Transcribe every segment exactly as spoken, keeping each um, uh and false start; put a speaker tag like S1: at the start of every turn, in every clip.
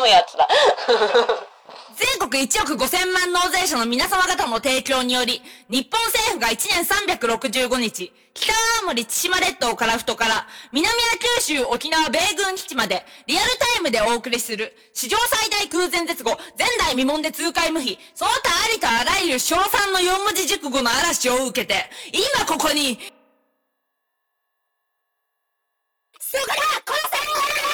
S1: むやつだ。
S2: 全国いちおくごせんまん納税者の皆様方の提供により、日本政府がいちねんさんびゃくろくじゅうごにち、北青森千島列島樺太から南は九州沖縄米軍基地までリアルタイムでお送りする史上最大空前絶後前代未聞で痛快無比その他ありとあらゆる称賛のよん文字熟語の嵐を受けて今ここにすぐだ殺せ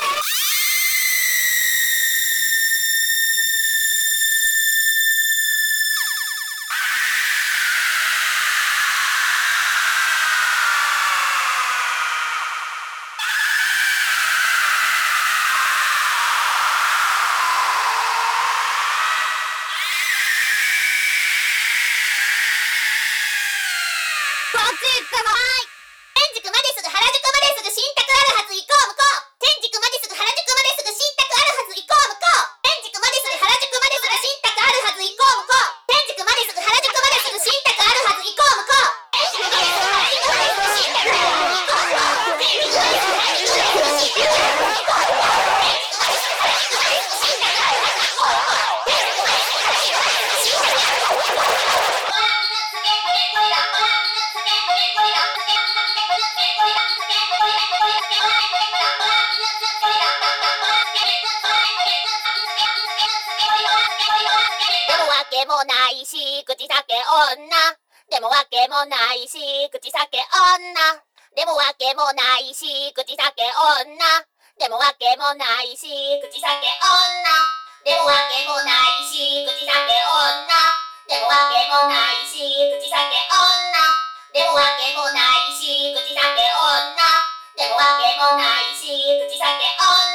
S3: もないし口裂け女でもわけもないし口裂け女でもわけもないし口裂け女でもわけもないし口裂け女でもわけもないし口裂け女でもわけもないし口裂け女でもわけもないし口裂け女でもわけもないし口裂け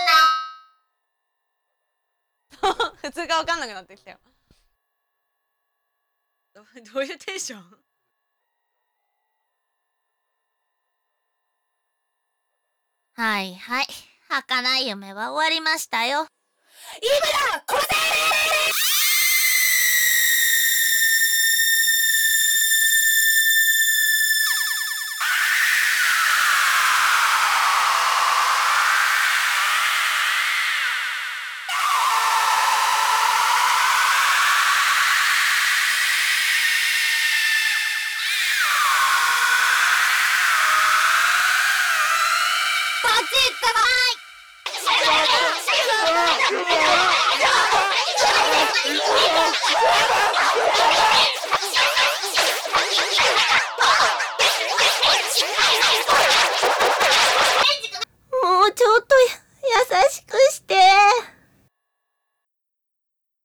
S4: 女普通が分かんなくなってきたよ。ど, どういうテンション？
S3: はいはい、儚い夢は終わりましたよ。
S2: 今だ殺せ
S3: もうちょっと優しく